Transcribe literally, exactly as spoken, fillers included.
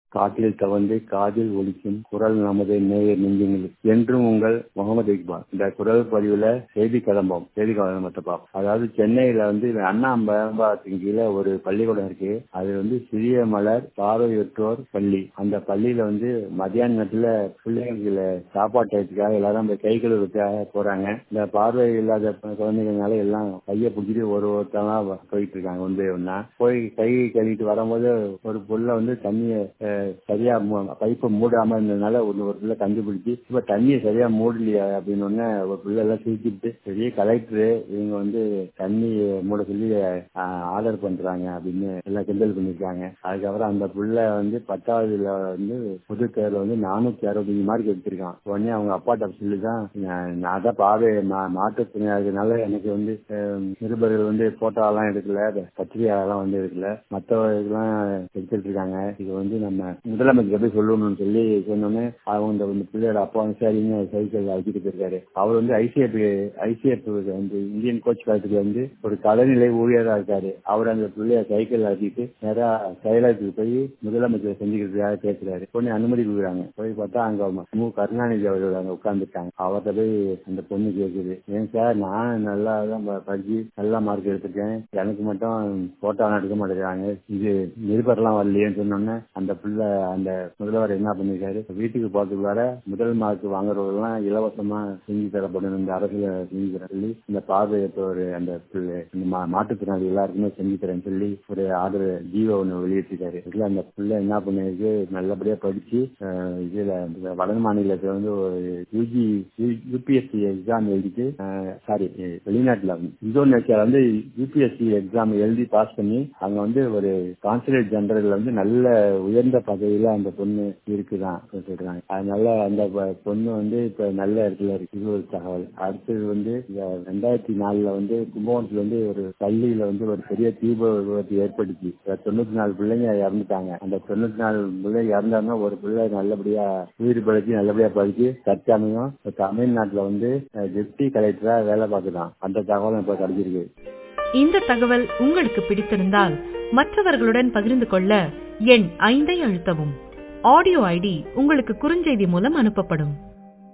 காற்றில் தவழ்ந்து காதில் ஒலிக்கும் குரல் நமது நேயர் நெஞ்சங்களில் என்றும் உங்கள் முகமது இக்பால். இந்த குரல் பதிவுல செய்தி கிளம்பம் செய்தி கிளம்பத்தப்பா அதாவது சென்னையில வந்து அண்ணா மேம்பாலத்தின் கீழே ஒரு பள்ளிக்கூடம் இருக்கு. அது வந்து சிறிய மலர் பார்வையற்றோர் பள்ளி. அந்த பள்ளியில வந்து மத்தியான நேரத்துல பிள்ளைங்களுக்கு சாப்பாட்டு டயத்துக்காக எல்லாரும் கை கழுவுறதுக்காக போறாங்க. இந்த பார்வை இல்லாத குழந்தைகள்னால எல்லாம் கையை பிடிச்சிட்டு ஒரு ஒருத்தவங்க போயிட்டு இருக்காங்க. வந்து ஒன்னா போய் கை கழுவிட்டு வரும்போது ஒரு புள்ள வந்து தண்ணிய சரியா பைப்பை மூடாம இருந்ததுனால ஒரு ஒரு பிள்ளை கண்டுபிடிச்சு இப்ப தண்ணியை சரியா மூடலையா அப்படின்னு ஒரு பிள்ளை எல்லாம் சிரிச்சுட்டு பெரிய கலெக்டரு இவங்க வந்து தண்ணி மூட சொல்லி ஆர்டர் பண்றாங்க அப்படின்னு எல்லாம் கிண்டல் பண்ணிருக்காங்க. அதுக்கப்புறம் அந்த பிள்ளை வந்து பத்தாவதுல வந்து பொது தேர்வுல வந்து நானூத்தி அறுபத்தஞ்சு மார்க் எடுத்திருக்கான். உடனே அவங்க அப்பாட்ட சொல்லிதான் நான் தான் பாவை மாற்றுத்திறனால எனக்கு வந்து நிருபர்கள் வந்து போட்டோ எல்லாம் எடுக்கல, பத்திரிகையெல்லாம் வந்து எடுக்கல, மற்றவர்கள்லாம் எடுத்துட்டு இருக்காங்க. இது வந்து நம்ம முதலமைச்சர் போய் சொல்லணும்னு சொல்லி சொன்னோன்னே அவங்க இந்த பிள்ளையோட அப்பா வந்து சரிங்க சைக்கிள் அழைச்சிட்டு போயிருக்காரு. அவர் வந்து ஐசிஎஃப் ஐசிஎஃப் வந்து இந்தியன் கோச் காலத்துக்கு வந்து ஒரு கலைநிலை ஊழியரா இருக்காரு. அவர் அந்த பிள்ளைய சைக்கிள் அழைச்சிட்டு நேரா செயலகத்துக்கு போய் முதலமைச்சர் செஞ்சுக்கிறதுக்காக பேசுறாரு. பொண்ணு அனுமதி கொடுக்குறாங்க. போய் பார்த்தா அங்க மு கருணாநிதி அவர்கள் அங்க உட்கார்ந்துட்டாங்க. அவர்கிட்ட போய் அந்த பொண்ணு கேக்குது, ஏன் சார் நான் நல்லா தான் படிச்சு நல்ல மார்க் எடுத்துருக்கேன், எனக்கு மட்டும் போட்டோ எடுக்க மாட்டேங்கிறாங்க, இது நிருபர்லாம் வரலையேன்னு சொன்னோன்னே அந்த பிள்ளை அந்த முதல்வர் என்ன பண்ணிருக்காரு, வீட்டுக்கு போறதுக்குள்ளார முதல் மார்க் வாங்குறவங்கலாம் இலவசமா செஞ்சு தரப்படும் இந்த அரசுல செஞ்சு தர சொல்லி இந்த பார்வையற்றோர் அந்த பிள்ளை இந்த மாற்றுத்திறனாளி எல்லாருக்குமே செஞ்சு தரேன்னு சொல்லி ஒரு ஆர்டர் ஜீவோ ஒண்ணு வெளியிட்டிருக்காரு. இதுல அந்த பிள்ளை என்ன பண்ணிருக்கு, நல்லபடியா படிச்சு இதுல வட மாநிலத்துல வந்து ஒரு யூஜி யூபிஎஸ்சி எக்ஸாம் எழுதிட்டு சாரி வெளிநாட்டுல இந்தோனேஷியால வந்து யூபிஎஸ்சி எக்ஸாம் எழுதி பாஸ் பண்ணி அங்க வந்து ஒரு கான்சுலேட் ஜெனரல் வந்து நல்ல உயர்ந்த பதவியில அந்த பொண்ணு இருக்குதான் சொல்றாங்க. அதனால அந்த பொண்ணு வந்து இப்ப நல்ல இடத்துல இருக்கு. இது ஒரு தகவல். அடுத்தது வந்து ரெண்டாயிரத்தி நாலுல வந்து கும்பகோணத்துல வந்து ஒரு பள்ளியில வந்து ஒரு பெரிய தீப விபத்து ஏற்பட்டுச்சு. தொண்ணூத்தி நாலு பிள்ளைங்க இறந்துட்டாங்க. அந்த தொண்ணூத்தி நாலு பிள்ளை இறந்தாங்கன்னா ஒரு பிள்ளை நல்லபடியா உயிர் படுத்தி நல்லபடியா படிச்சு தற்சமயம் தமிழ்நாட்டுல வந்து டெப்டி கலெக்டரா வேலை பார்த்துதான். அந்த தகவல் இப்ப கிடைச்சிருக்கு. இந்த தகவல் உங்களுக்கு பிடித்திருந்தால் மற்றவர்களுடன் பகிர்ந்து கொள்ள எண் ஐந்தை அழுத்தவும். ஆடியோ ஐடி உங்களுக்கு குறுஞ்செய்தி மூலம் அனுப்பப்படும்.